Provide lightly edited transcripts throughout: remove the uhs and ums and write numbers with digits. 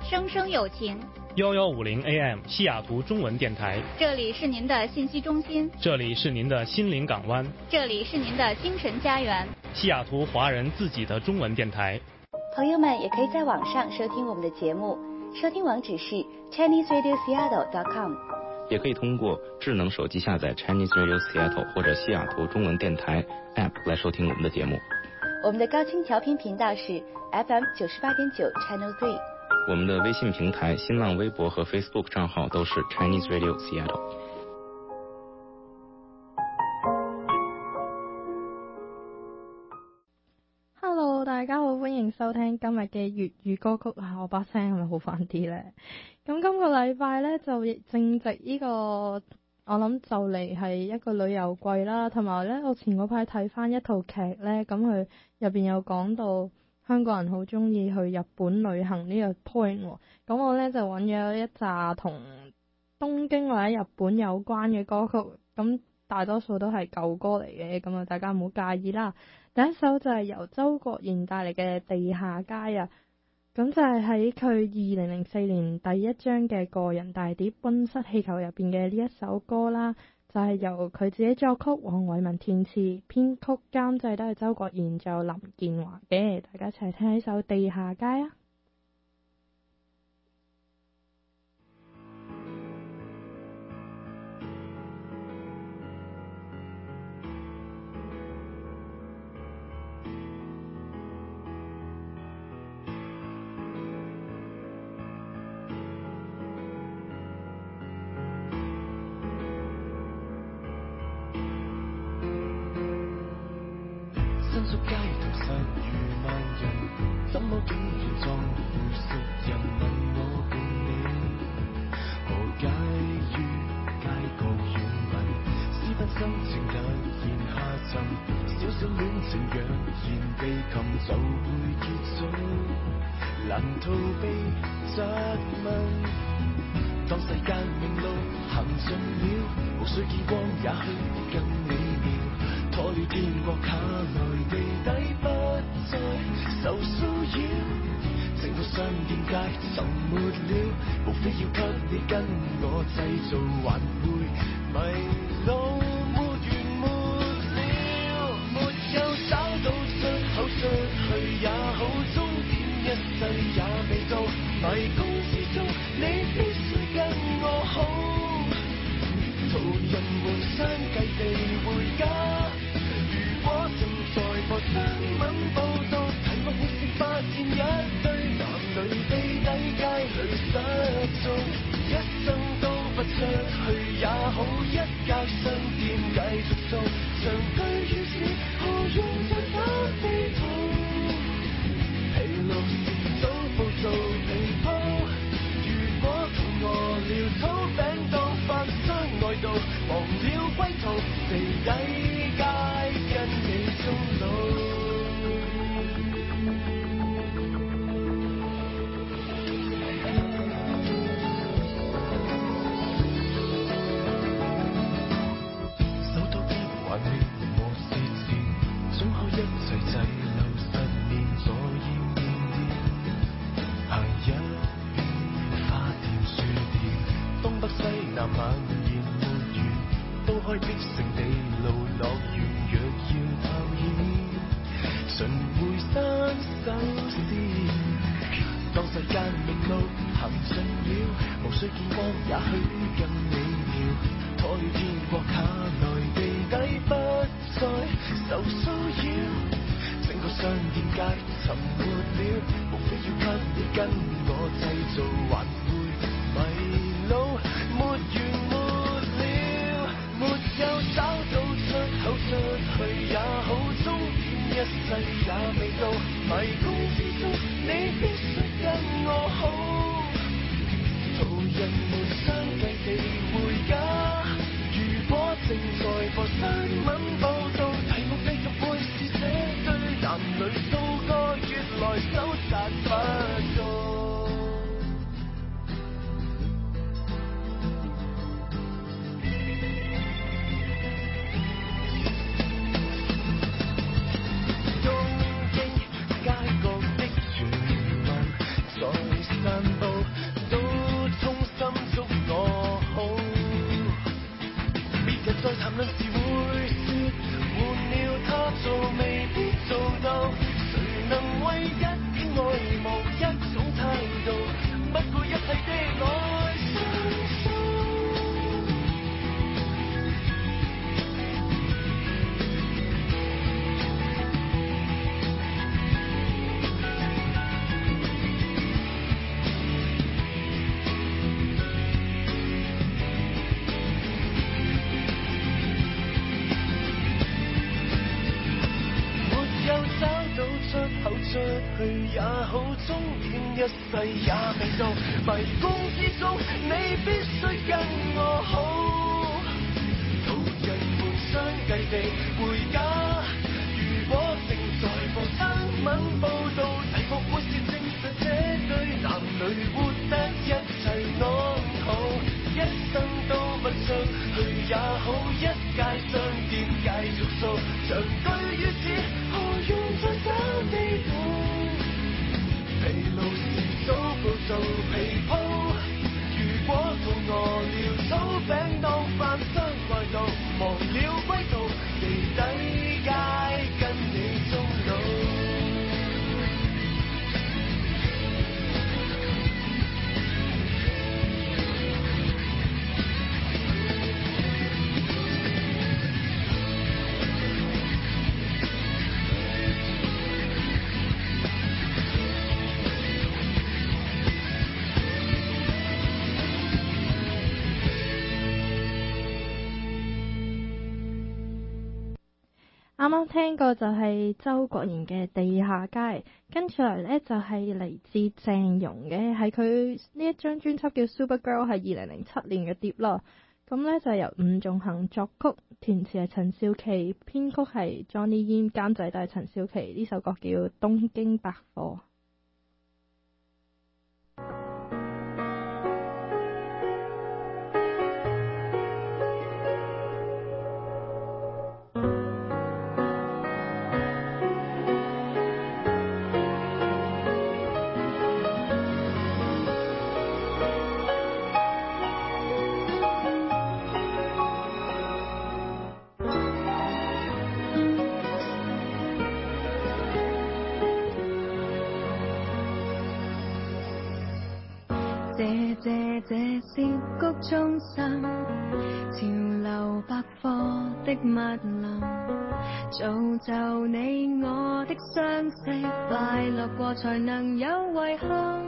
声声有情。 1150 AM 西雅图中文电台， 这里是您的信息中心， 这里是您的心灵港湾， 这里是您的精神家园， 西雅图华人自己的中文电台。 朋友们也可以在网上收听我们的节目，收听网址是 ChineseRadioSeattle.com， 也可以通过智能手机下载 Chinese Radio Seattle 或者西雅图中文电台 App 来收听我们的节目。 我们的高清调频频道是 FM 98.9 Channel 3。 我们的微信平台、新浪微博和 Facebook 账号都是 Chinese Radio Seattle。 Hello， 大家好，歡迎收聽今日嘅粵語歌曲啊！我把聲係咪好翻啲呢？咁今個禮拜呢，就正值呢個，我諗就嚟係一個旅遊季啦，同埋呢，我前嗰排睇翻一套劇呢，咁佢入邊有講到香港人好中意去日本旅行呢個 point 喎，咁我呢，就揾咗一紮同東京或者日本有關嘅歌曲，咁大多數都係舊歌嚟嘅，咁啊大家唔好介意啦。第一首就係由周國賢帶嚟嘅《地下街》啊，咁就係喺佢2004年第一張嘅個人大碟《溫室氣球》入邊嘅呢一首歌啦，就係由佢自己作曲，黃偉文填詞，編曲監製都係周國賢，仲有林健華嘅，大家一齊聽呢首《地下街》啊！ 伸縮街頭實如萬人，怎麼竟然撞回熟人？問我共你何解於街角遠吻？私奔心情突然下沉，小小戀情若然被擒就會結束，難逃避質問。當世間明路行盡了，無需見光也許更美妙。拖了天國卡內地底不再受騷擾，整個商店街沉沒了，無非要給你跟我製造還會迷路，沒完沒了，沒有找到出口出去也好，終點一世也未到，迷宮之中你必須跟我好，途人們相繼地回家。我正在播新聞報道，題目會是發現一堆男女地底街裏失蹤，一生都不出去也好，一間商店繼續做，長居於此何用再打地圖，疲勞時早報做皮鋪，如果肚餓了土餅當飯相愛到忘了歸途，地底街跟你終老。首都的環境和視線，總可一齊滯留10年左右面面，行一邊花店書店，東北西南猛然沒完，都開闢成地路樂園，若要探險，循回山手線。當世間明路行盡了，無需見光也許更美妙，拖了天國卡內地底不再受騷擾，整個商店街沉沒了，無非要給你跟我製造還會迷路，沒完沒了，沒有找到出口出去也好，終點一世也未到，迷宮之中你必須跟我好，途人們相繼地回家。如果正在播新聞報道，題目繼續會是這對男女數個月來搜查不到。東京街角的傳聞在散佈， 去也好，終點一世也未到。迷宮之中，你必須跟我好。途人們相繼地回家。如果正在播新聞報道，題目會是證實這對男女活得一切安好，一生都不出去也好，一街商店繼續掃，長居於此，何用再找地圖？疲勞時早報做皮鋪，如果肚餓了，炒餅當飯相愛到，忘了歸途，地底街跟你終老。 啱啱聽過就係周國賢嘅《地下街》，跟住嚟呢就係嚟自鄭融嘅，係佢呢一張專輯叫《Super Girl》，係2007年嘅碟啦。咁呢就由伍仲衡作曲，填詞係陳少琪，編曲係 Johnny Yin， 監製都係陳少琪。呢首歌叫《東京百貨》。 這是谷中心，潮流百貨的密林，造就你我的相識，快樂過才能有遺憾。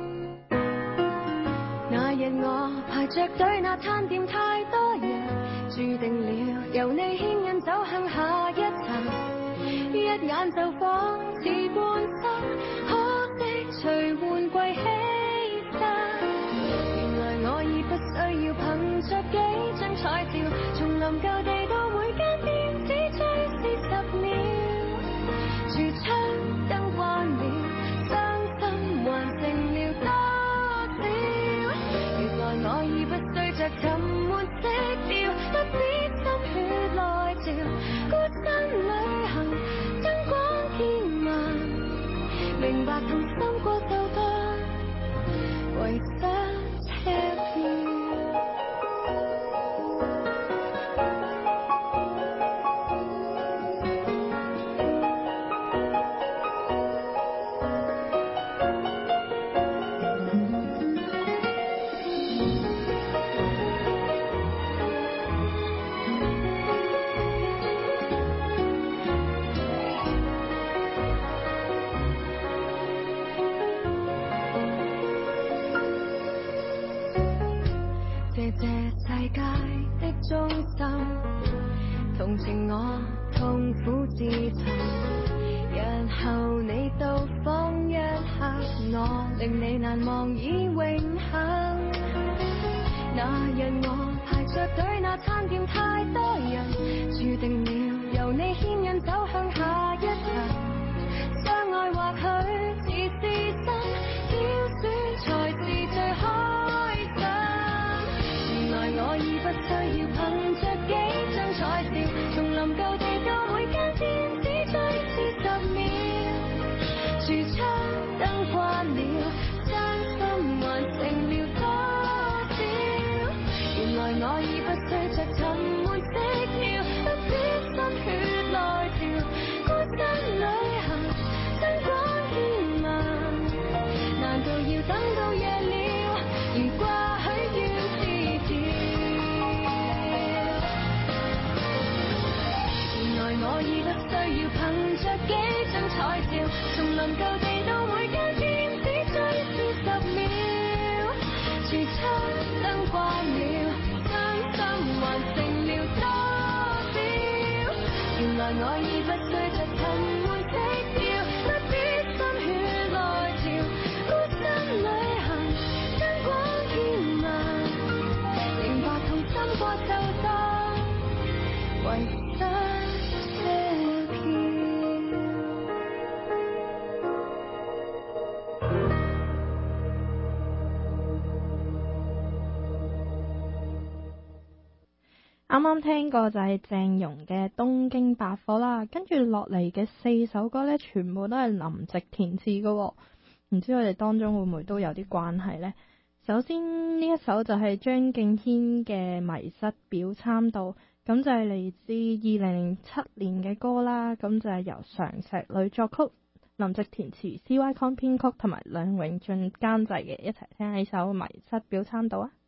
那日我排着隊，那餐店太多人，注定了由你牽引走向下一層，一眼就仿似半生，可惜隨換季犧牲。我已不需要憑着幾張彩照，從臨舊地到每間店只需40秒。櫥窗燈關了，傷心還剩了多少？原來我已不需着沉悶色調，不必心血來潮，孤身旅行燈光天晚，明白同心過就多，為想車票。這世界的中心，同情我痛苦自尋，日後你到訪一刻，我令你難忘已永恆。那日我排着隊，那餐店太多人，注定了由你牽引走向下一層，相愛或許似是真，挑選才是最開心。我已不需要憑着幾張彩照，從臨舊地到每間店只需40秒。櫥窗燈關了，傷心還剩了多少？原來我已不需着沉悶色調，不必心血來潮，孤身旅行燈光天晚， 啱啱聽過就係鄭融嘅《東京百貨》啦，跟住落嚟嘅4首歌呢，全部都係林夕填詞嘅喎，唔知佢哋當中會唔會都有啲關係呢？首先呢一首就係張敬軒嘅《迷失表參道》，咁就係嚟自2007年嘅歌啦，咁就係由常石磊作曲，林夕填詞，CY Kong 編曲同埋梁詠俊監製嘅，一齊聽下呢首《迷失表參道》啊！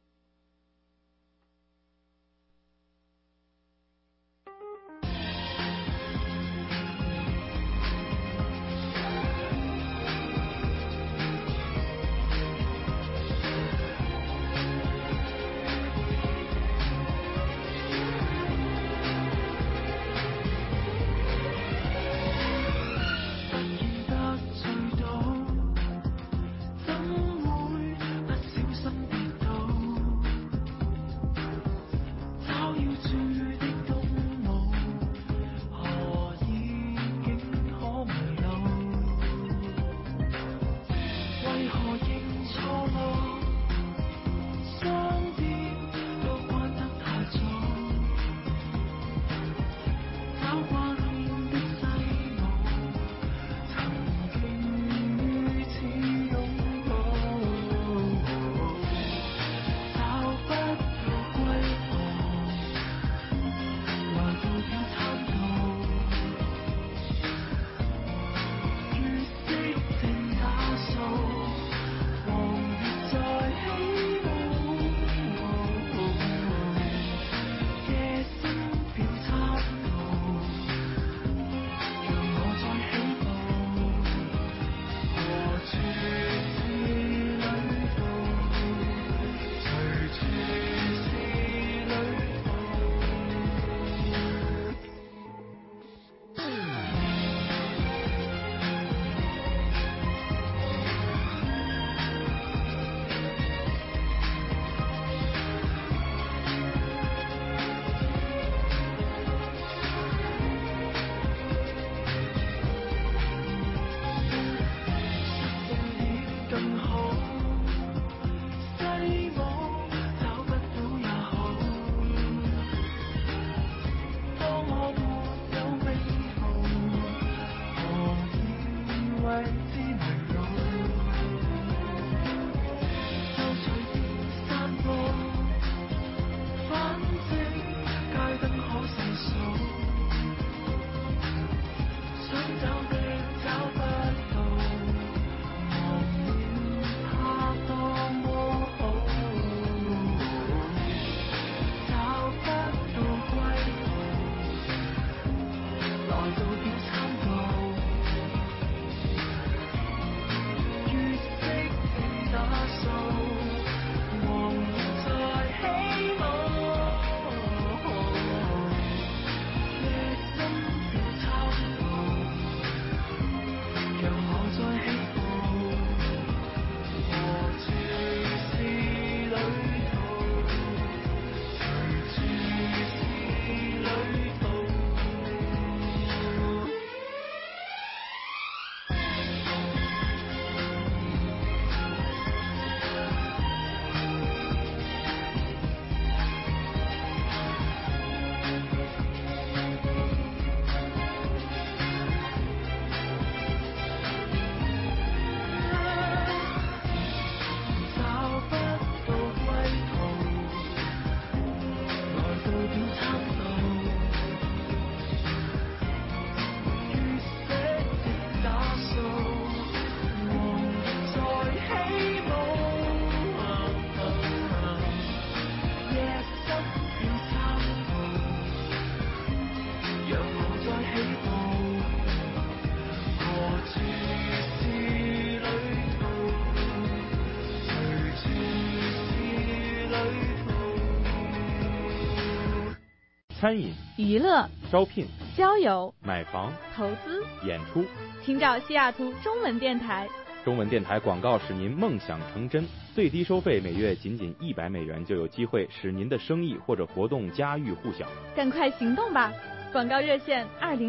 餐饮、 娱乐、 招聘、 交友、 买房、 投资、 演出， 请找西雅图中文电台。 中文电台广告使您梦想成真，最低收费每月仅100美元，就有机会使您的生意或者活动家喻户晓。 赶快行动吧！广告热线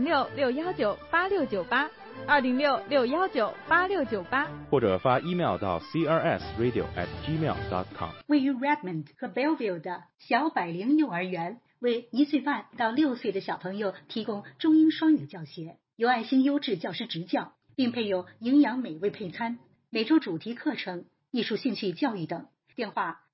206-619-8698，206-619-8698， 或者发 email 到 crsradio@gmail.com。 位于 Redmond 和 Bellevue 的小百灵幼儿园为1岁半到6岁的小朋友提供中英双语教学，有爱心优质教师执教，并配有营养美味配餐，每周主题课程、艺术兴趣教育等。电话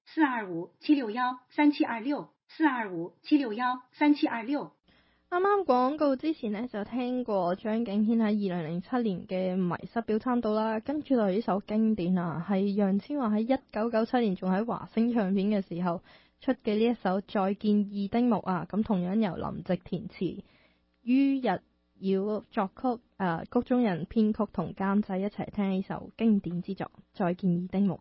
：4257613726，4257613726。 啱啱廣告之前呢，就聽過張敬軒喺2007年嘅《迷失表參道》啦，跟住落呢首經典啊，係楊千嬅喺1997年仲喺華星唱片嘅時候出嘅呢一首《再見二丁目》啊，咁同樣由林夕填詞，于日繞作曲，谷中人編曲同監製一齊聽呢首經典之作《再見二丁目》。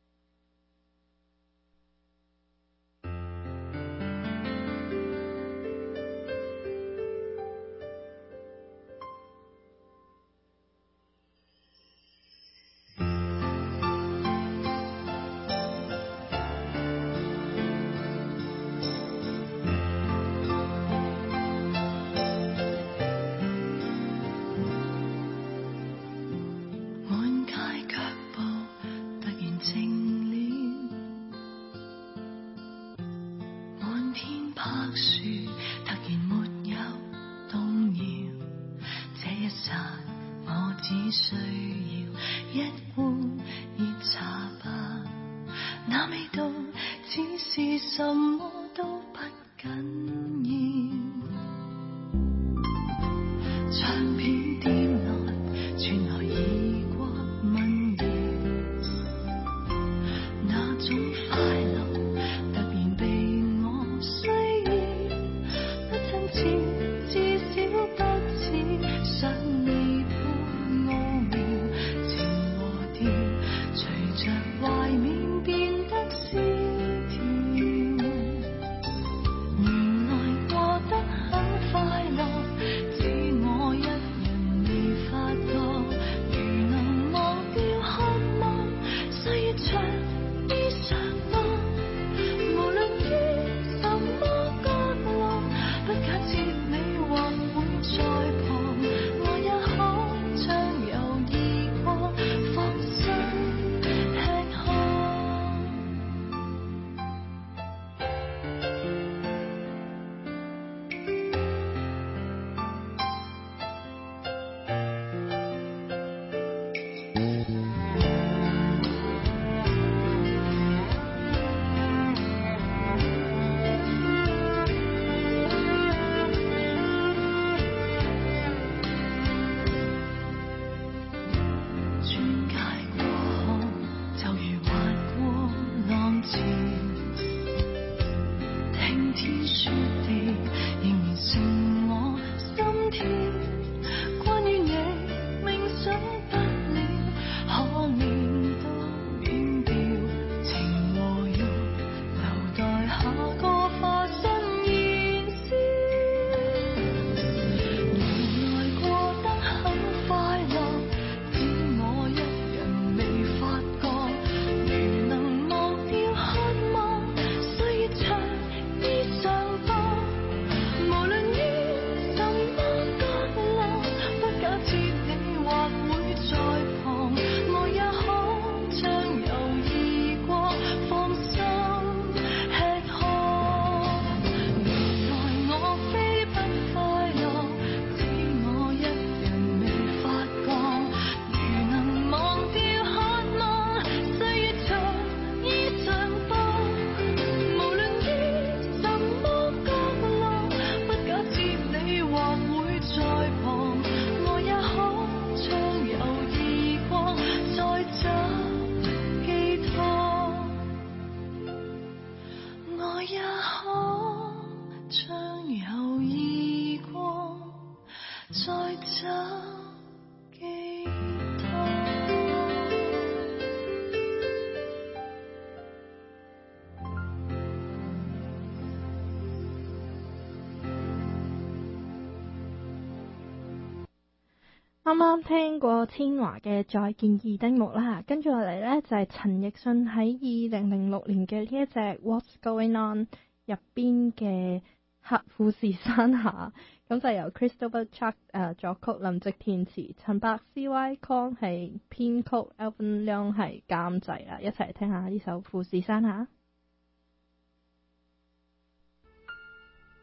啱啱聽過千嬅嘅《再見二丁目》啦，跟住落嚟呢，就係陳奕迅喺2006年嘅呢一隻《What's Going On》入邊嘅富士山下，咁就由 Christopher Chuck 作曲，林夕填詞，陳百 CY Kong 係編曲 ，Alvin Leong 係監製啦，一齊聽下呢首《富士山下》。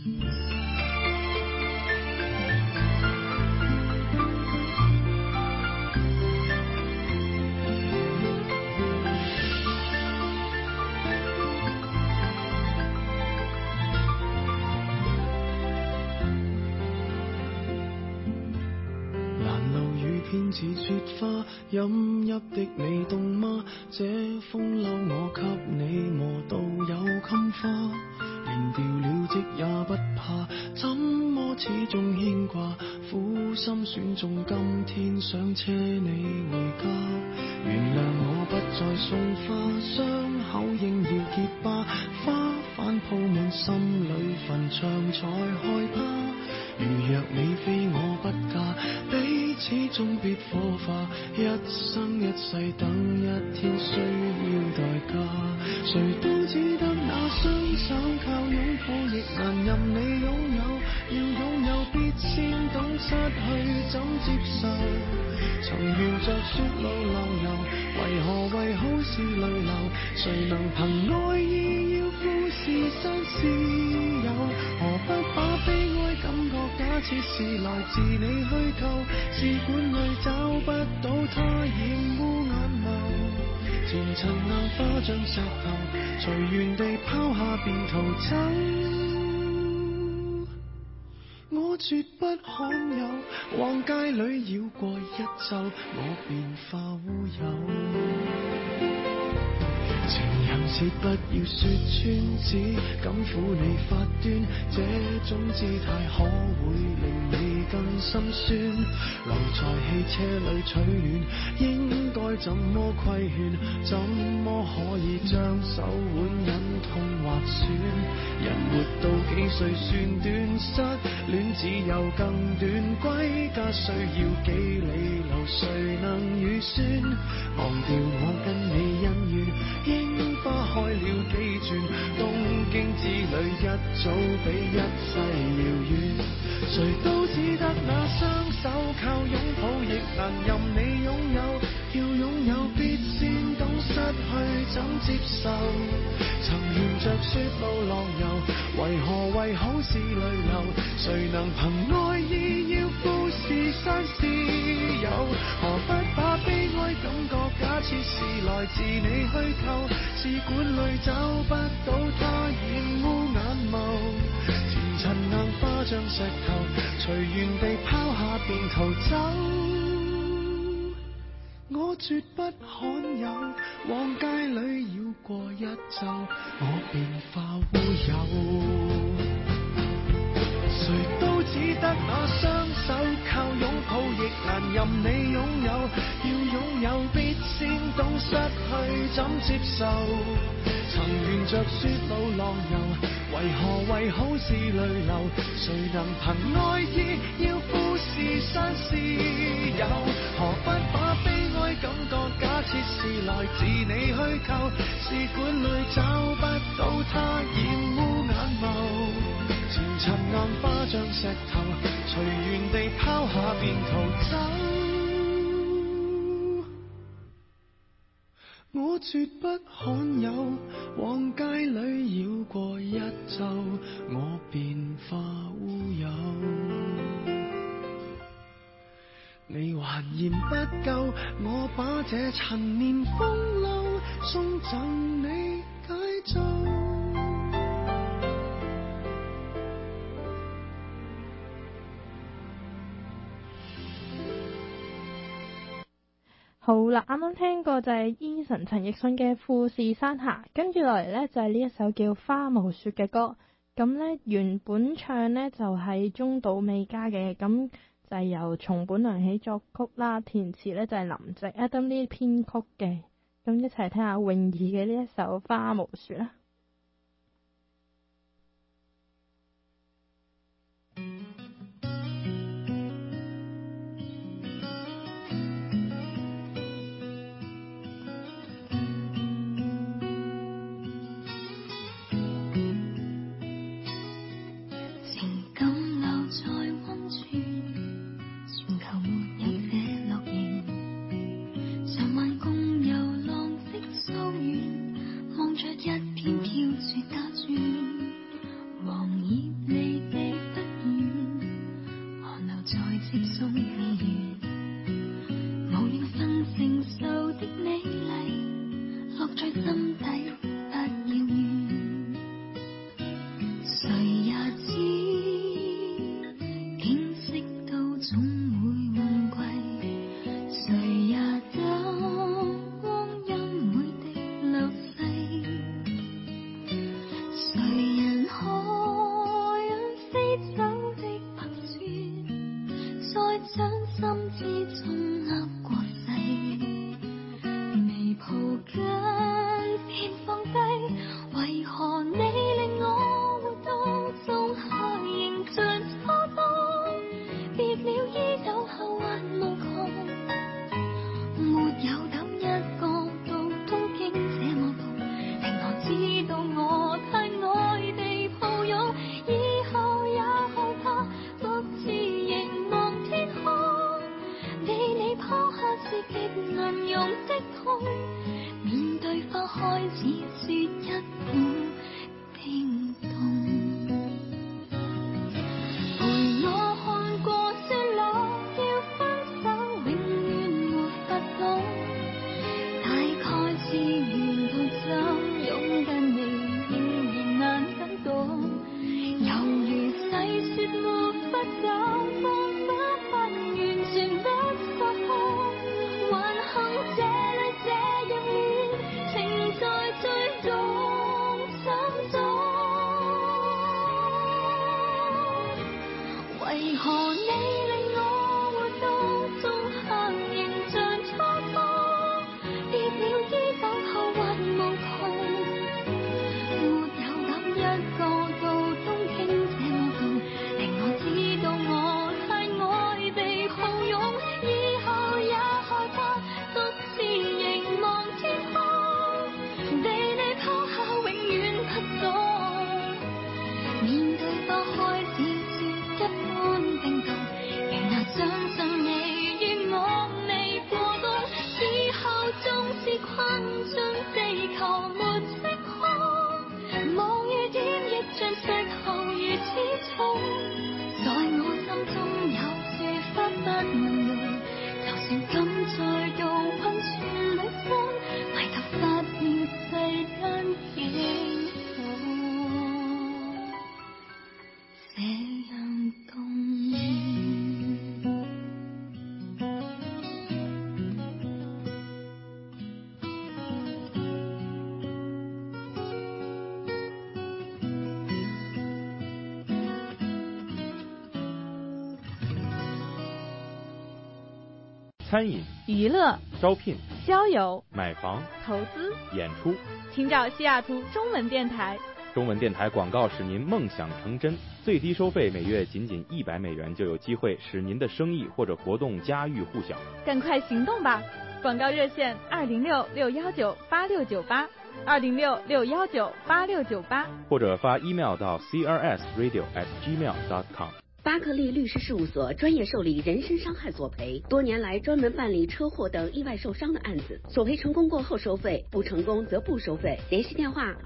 偏似雪花，飲泣的你凍嗎？這風褸我給你磨到有襟花，連掉了職也不怕，怎麼始終牽掛？苦心選中今天想車你回家，原諒我不再送花，傷口應要結疤，花瓣鋪滿心裏墳場才害怕。如若你非我不嫁，彼此終必火化，一生一世等一天需要代價。誰都只得那雙手靠擁抱，亦難任你擁有。要擁有必先懂失去怎接受。曾沿着雪路浪遊，為何為好事淚流？誰能憑愛意要富士山私有？何不把悲哀感覺假設是來自你虛構？試管裏找不到它，染污眼眸。前塵硬化像石頭，隨緣地拋下便逃走。我絕不罕有，往街裏繞過一晝，我便化烏有。情人節不要說穿，只敢撫你發端，這種姿態可會令你更心酸？留在汽車裏取暖，應該怎麼規勸？怎麼可以將手腕忍痛劃損？人活到幾歲算短？失戀只有更短，歸家需要幾里路，誰能預算？忘掉我跟你恩怨，櫻花開了幾轉，東京之旅一早比一切遙遠。誰都只得那雙手靠擁抱，亦難任你擁有。要擁有必先懂失去怎接受。曾沿着雪路浪遊，為何為好事淚流？誰能憑愛意要富士山私有？何不把悲哀感覺假設是來自你虛構？試管裏找不到它，染污眼眸。前塵硬化像石頭，隨緣地拋下便逃走。我絕不罕有，往街裏繞過一晝，我便化烏有。誰都只得那雙手靠擁抱，亦難任你擁有。要擁有必先懂失去怎接受。曾沿着雪路浪遊，為何為好事淚流？誰能憑愛意要富士山私有？何不把悲哀感覺假設是來自你虛構？試管裏找不到它，染污眼眸。前塵硬化像石頭，隨緣地拋下便逃走。我絕不罕有，往街裏繞過一晝，我便化烏有。你還嫌不夠，我把這陳年風流送贈你解咒。 好啦，啱啱聽過就係 Eason 陳奕迅嘅富士山下，跟住落嚟呢，就係呢一首叫花無雪嘅歌。咁呢，原本唱呢就係中島美嘉嘅，咁就係由松本良喜作曲啦，填詞呢就係林夕 Adam Lee 編曲嘅。咁一齊聽下泳兒嘅呢一首花無雪啦。 一片人用的痛，面對花開始說一半冰凍。陪我看過雪落，要分手永遠沒法懂，大概是沿途怎擁緊你仍然難等到，猶如細雪沒法找。為何你令我活到仲行形像初初，跌了衣等後還無窮，沒有膽一個到東京這麼凍，令我知道我太愛被抱擁，以後也害怕獨自凝望天空，被你拋下永遠不懂，面對花開始一般冰凍，仍難相信你與我未過冬，以後縱是困進地球沒色空，望雨點亦像石頭如此重，在我心中有處花不能用，就算敢再度困全旅風，迷途發現世間竟餐饮、 娱乐、 招聘、 交友、 买房、 投资、 演出， 请找西雅图中文电台。 中文电台广告使您梦想成真，最低收费每月仅100美元就有机会使您的生意或者活动家喻户晓。 赶快行动吧！广告热线206-619-8698，206-619-8698， 或者发 email 到 crsradio@gmail.com。 巴克利律师事务所专业受理人身伤害索赔，多年来专门办理车祸等意外受伤的案子，索赔成功过后收费，不成功则不收费。联系电话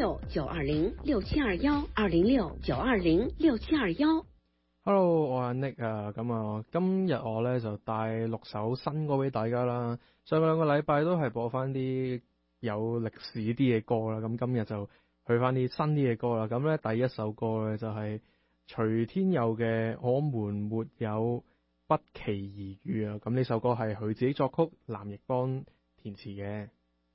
206-920-6721，206-920-6721。 Hello， 我係 Nick 啊，咁今日我咧就帶6首新歌俾大家啦。上兩個禮拜都係播翻啲有歷史啲嘅歌啦，咁今日就去翻啲新啲嘅歌啦。咁咧第一首歌咧就係徐天佑嘅《我們沒有不期而遇》啊，咁呢首歌係佢自己作曲，藍奕邦填詞嘅。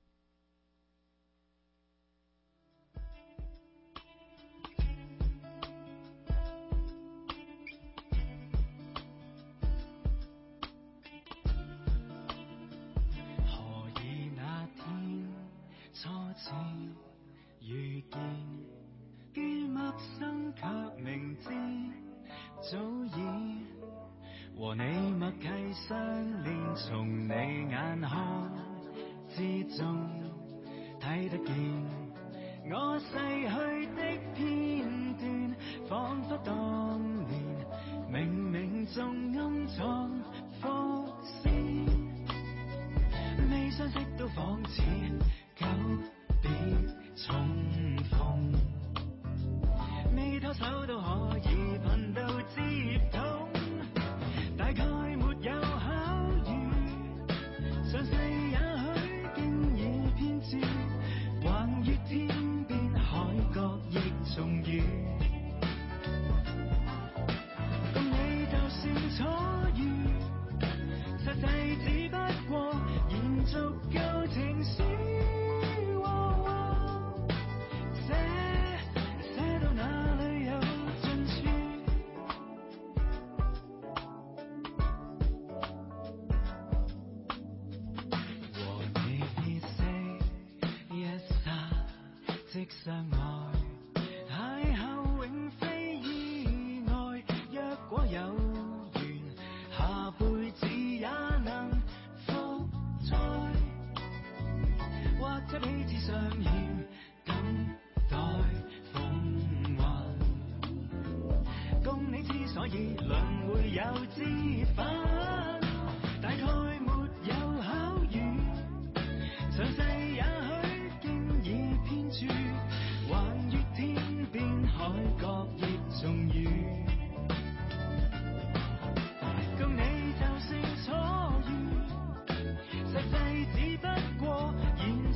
何以那天初次遇見，於陌生卻明知早已和你默契相連，從你眼眶之中睇得見我逝去的片段，彷彿當年冥冥中暗藏伏線，未相識都仿似久別重逢，未拖手都可以頻道接通，大概沒有巧遇，上世也許經已偏知，橫越天邊海角亦重遇，共你就算初遇，實際只不過延續舊情書。即相愛，邂逅永非意外，若果有緣，下輩子也能復再，或者彼此相欠，等待風雲。共你之所以輪迴有之分，大概沒有巧遇。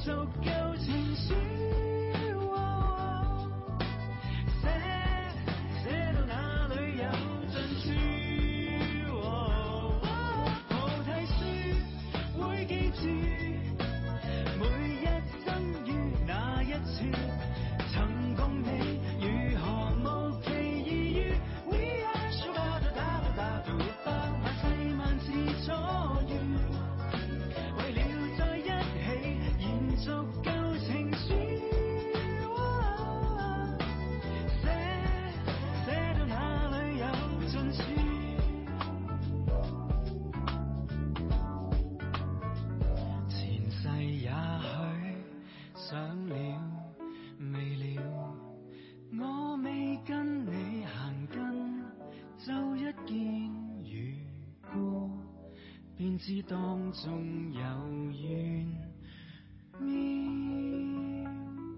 足夠情書，寫到哪裏有盡處，菩提樹會記住每一生於那一處，曾共你如何無期而遇。We are sure that 萬世萬次錯遇，為了在一起延續舊情書，寫到哪裏有盡處。前世也許想了未了，我未跟你行近，就一見如故，便知當中有緣妙。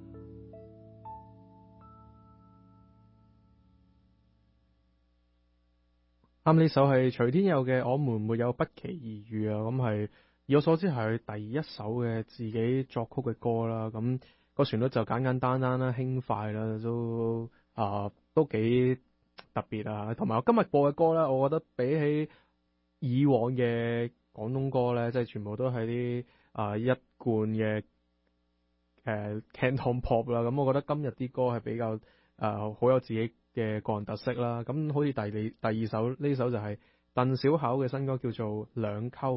啱呢首係徐天佑嘅《我們沒有不期而遇》啊，咁係以我所知係佢第一首嘅自己作曲嘅歌啦。咁個旋律就簡簡單單啦，輕快啦，都幾特別啊。同埋我今日播嘅歌咧，我覺得比起以往嘅廣東歌咧，即係全部都係啲一貫嘅Canton Pop 啦。咁我覺得今日啲歌係比較好有自己嘅個人特色啦。咁好似第二首呢首就係鄧小巧嘅新歌，叫做《兩溝》。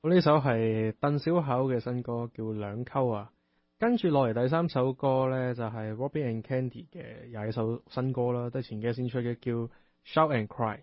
咁呢首係鄧小巧嘅新歌，叫兩溝啊。跟住落嚟第3首歌呢，就係 Robin and Candy 嘅又係一首新歌啦，都係前幾日先出嘅，叫 Shout and Cry。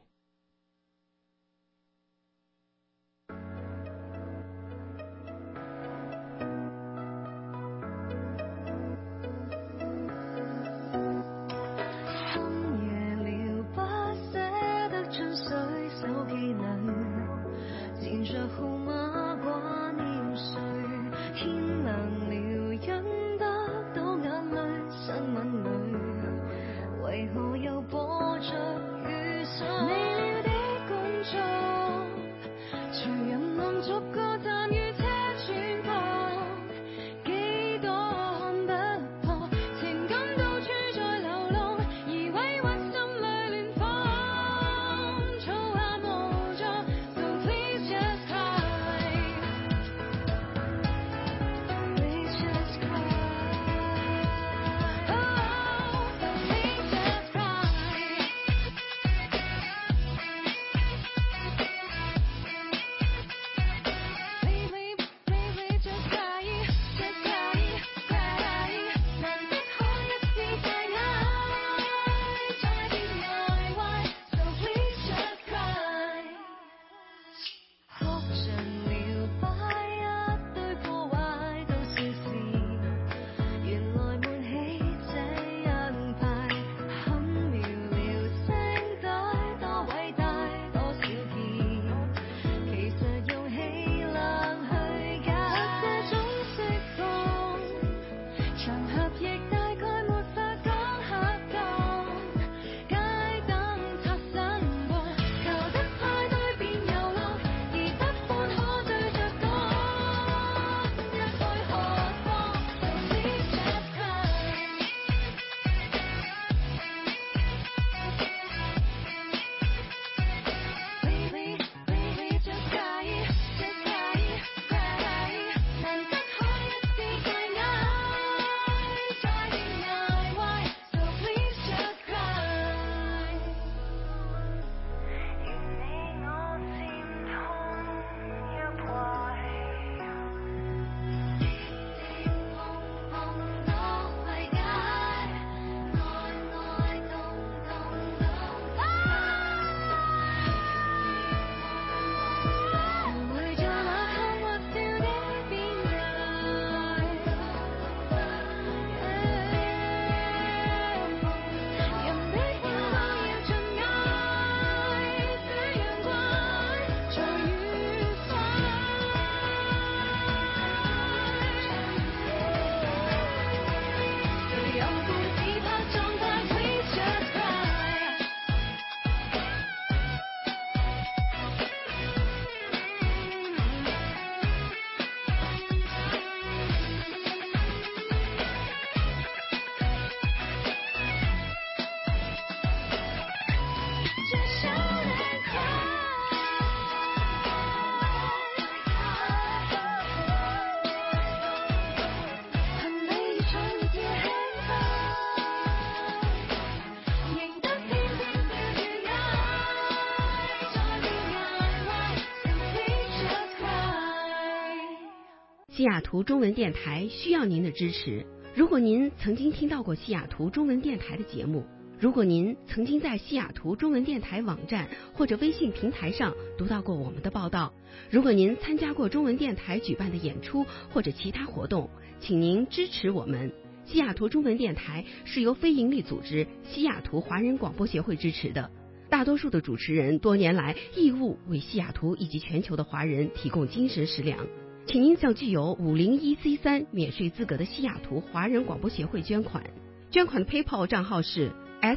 西雅图中文电台需要您的支持。如果您曾经听到过西雅图中文电台的节目，如果您曾经在西雅图中文电台网站或者微信平台上读到过我们的报道，如果您参加过中文电台举办的演出或者其他活动，请您支持我们。西雅图中文电台是由非营利组织西雅图华人广播协会支持的，大多数的主持人多年来义务为西雅图以及全球的华人提供精神食粮。请您向具有501C3免税资格的西雅图华人广播协会捐款。捐款的 PayPal 账号是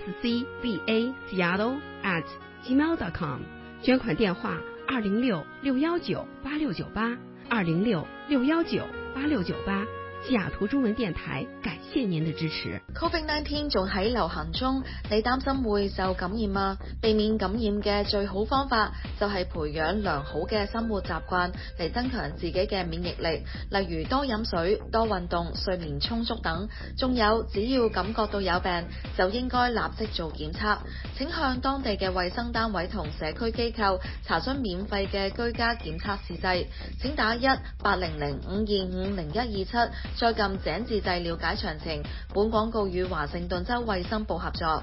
scvaseattle@gmail.com， 捐款电话206-619-8698 206-619-8698。 西雅圖中文電台感謝您的支持。 Covid-19 仲喺流行中，你擔心會受感染嗎？避免感染嘅最好方法就係培養良好嘅生活習慣嚟增強自己嘅免疫力，例如多飲水、多運動、睡眠充足等。仲有，只要感覺到有病，就應該立即做檢測。請向當地嘅衛生單位同社區機構查詢免費嘅居家檢測試劑。請打1-800-525-0127，再撳井字掣了解詳情。本廣告與華盛頓州衛生部合作。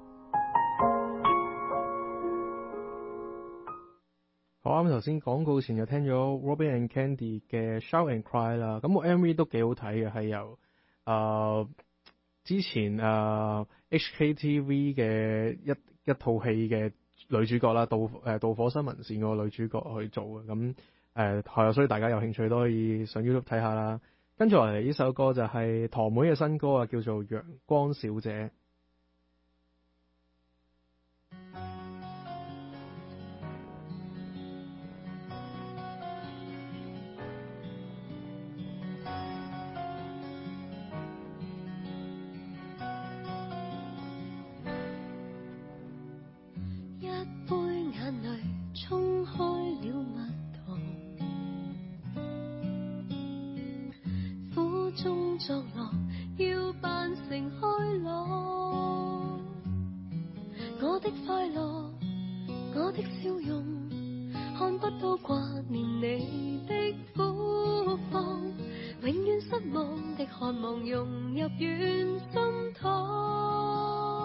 好啱頭先廣告前就聽咗 Robin and Candy 嘅 Shout and Cry 啦，咁個 MV 都幾好睇嘅，係由之前HKTV 嘅一套戲嘅女主角啦，導火新聞線個女主角去做嘅，咁係啊，所以大家有興趣都可以上 YouTube 睇下啦。跟住落嚟呢首歌就係堂妹嘅新歌啊，叫做《陽光小姐》。 一杯眼淚沖開了蜜糖，苦中作樂，要扮成開朗。我的快樂，我的笑容，看不到掛念你的苦況，永遠失望的渴望融入軟心湯。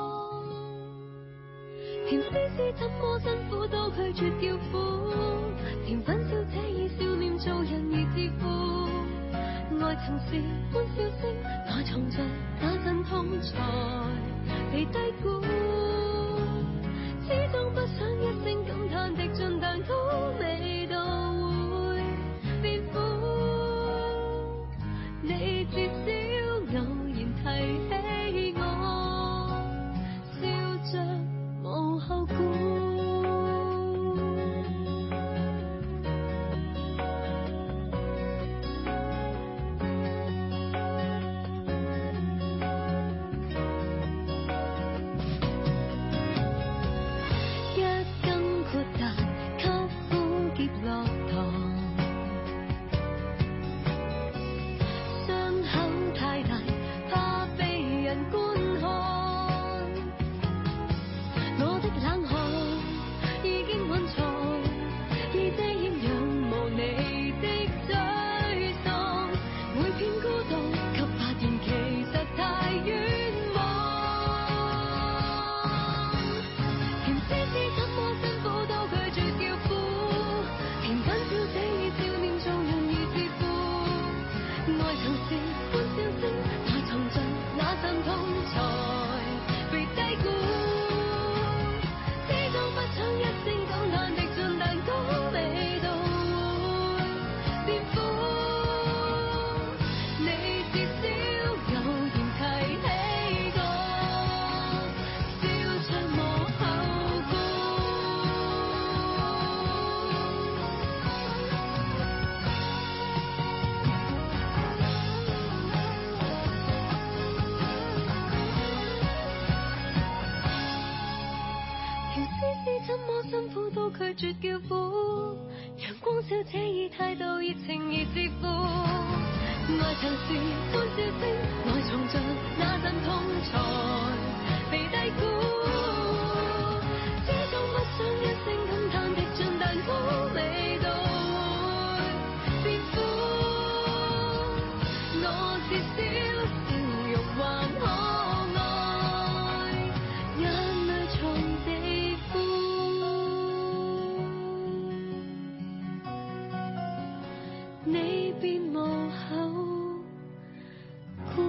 甜絲絲怎麼辛苦都拒絕叫苦，甜粉小姐以笑臉做人而自負。愛曾是歡笑聲，內藏着那陣痛才被低估。始終不想一聲感嘆的盡蛋糕味道會變苦。你至少偶然提起我，笑着無後顧。拒絕叫苦，陽光小姐以態度熱情而自負。愛曾是歡笑聲，內藏着那陣痛才被低估。始終不想一聲感嘆的盡蛋糕味道會變苦。我至少笑容還可愛，眼淚藏地庫。你別無後顧。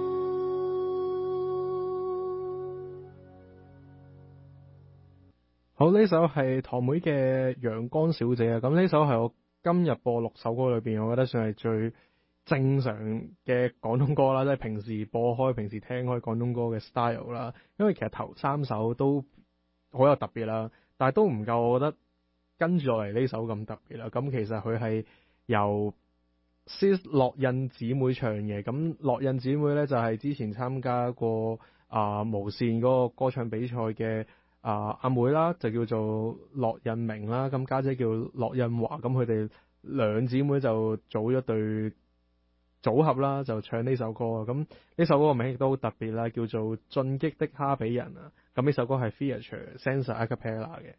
好，呢首係堂妹嘅《陽光小姐》啊，咁呢首係我今日播6首歌裏邊，我覺得算係最正常嘅廣東歌啦，即係平時播開、平時聽開廣東歌嘅 style 啦。因為其實頭3首都好有特別啦，但係都唔夠我覺得跟住落嚟呢首咁特別啦。咁其實佢係由 Sis 樂印姊妹唱嘅。咁樂印姊妹咧就係之前參加過無線嗰個歌唱比賽嘅阿妹啦，就叫做樂印明啦。咁家姐叫樂印華，咁佢哋兩姊妹就組咗對組合啦，就唱呢首歌。咁呢首歌個名亦都好特別啦，叫做《進擊的哈比人》啊。咁呢首歌係 feature Sansa a cappella 嘅。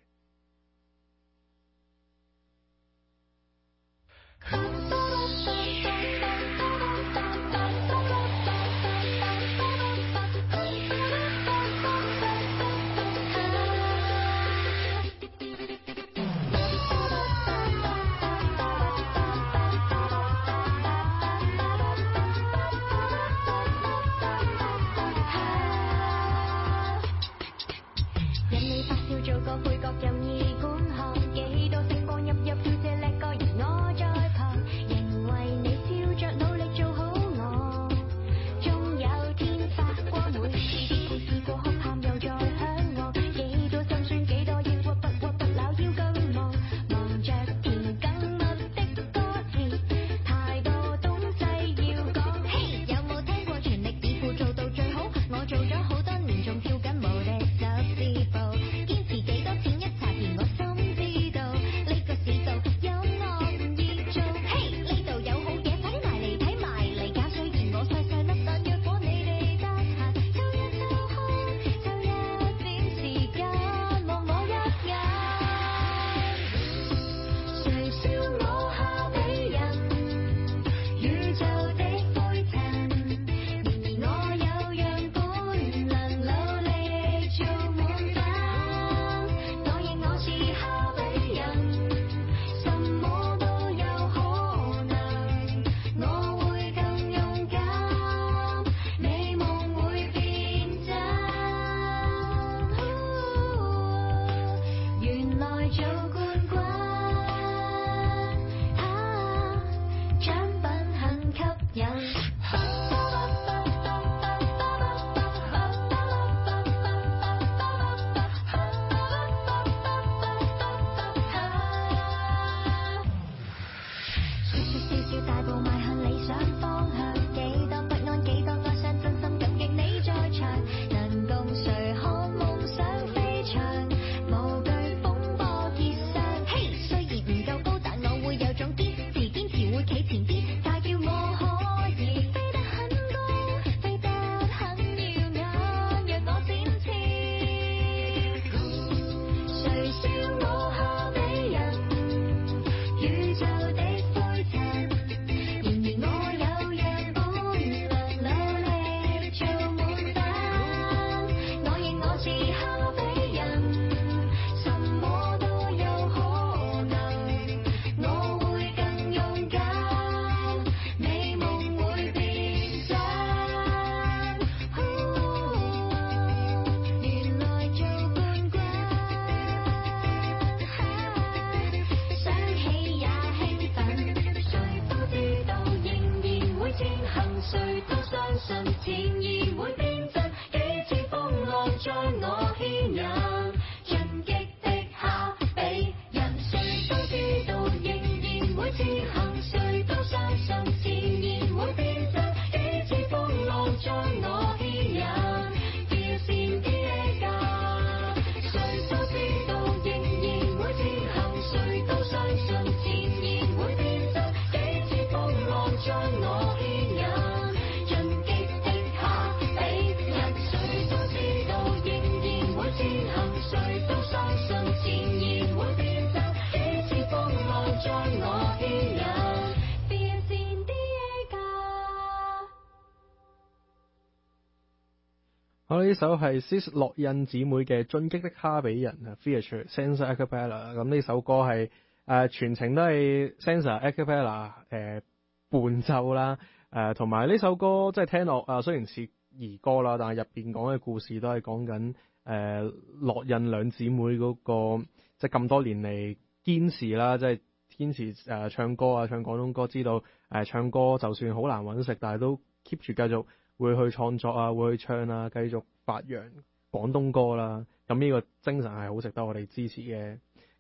好，呢首係 Sis 樂印姊妹嘅《進擊的哈比人》feature Sansa a cappella。咁呢首歌係全程都係 Sansa a cappella 伴奏啦。同埋呢首歌即係聽落雖然似兒歌啦，但係入邊講嘅故事都係講緊樂印兩姊妹嗰個即係咁多年嚟堅持啦，即係堅持唱歌啊，唱廣東歌，知道唱歌就算好難揾食，但係都 keep 住繼續會去創作啊，會去唱啊，繼續發揚廣東歌啦。咁呢個精神係好值得我哋支持嘅。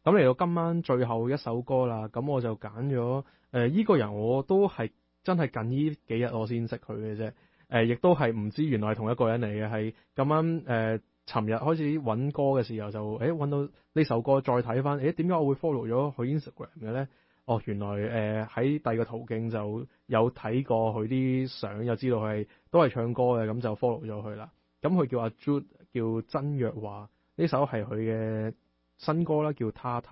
咁嚟到今晚最後一首歌啦，咁我就揀咗依個人，我都係真係近呢幾日我先識佢嘅啫，亦都係唔知原來係同一個人嚟嘅，係咁啱尋日開始揾歌嘅時候就揾到呢首歌，再睇翻點解我會 follow 咗佢 Instagram 嘅咧？哦，原來喺第二個途徑就有睇過佢啲相，又知道佢都係唱歌嘅，咁就 follow 咗佢啦。咁佢叫阿 Jude， 叫曾若華，呢首係佢嘅新歌啦，叫他。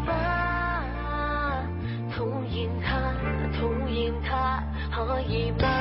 可以嗎？